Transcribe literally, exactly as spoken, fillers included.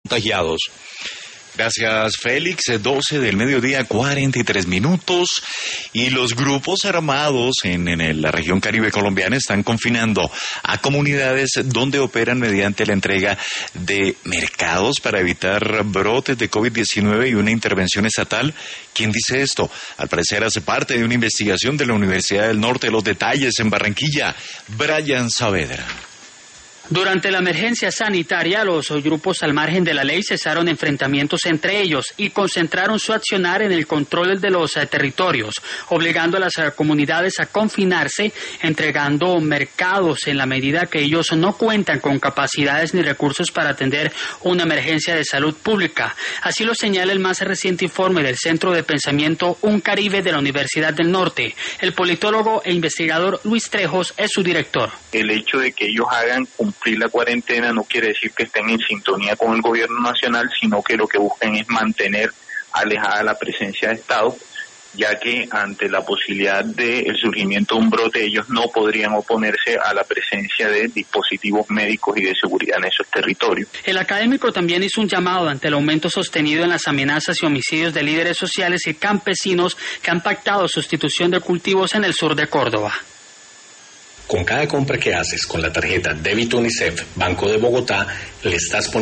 contagiados. Gracias, Félix. doce del mediodía, cuarenta y tres minutos. Y los grupos armados en, en la región Caribe colombiana están confinando a comunidades donde operan mediante la entrega de mercados para evitar brotes de COVID diecinueve y una intervención estatal. ¿Quién dice esto? Al parecer hace parte de una investigación de la Universidad del Norte. Los detalles en Barranquilla. Brian Saavedra. Durante la emergencia sanitaria, los grupos al margen de la ley cesaron enfrentamientos entre ellos y concentraron su accionar en el control de los eh, territorios, obligando a las eh, comunidades a confinarse, entregando mercados en la medida que ellos no cuentan con capacidades ni recursos para atender una emergencia de salud pública. Así lo señala el más reciente informe del Centro de Pensamiento Un Caribe de la Universidad del Norte. El politólogo e investigador Luis Trejos es su director. El hecho de que ellos hagan cumplir la cuarentena no quiere decir que estén en sintonía con el gobierno nacional, sino que lo que buscan es mantener alejada la presencia de Estado, ya que ante la posibilidad del surgimiento de un brote ellos no podrían oponerse a la presencia de dispositivos médicos y de seguridad en esos territorios. El académico también hizo un llamado ante el aumento sostenido en las amenazas y homicidios de líderes sociales y campesinos que han pactado sustitución de cultivos en el sur de Córdoba. Con cada compra que haces con la tarjeta Débito UNICEF Banco de Bogotá, le estás poniendo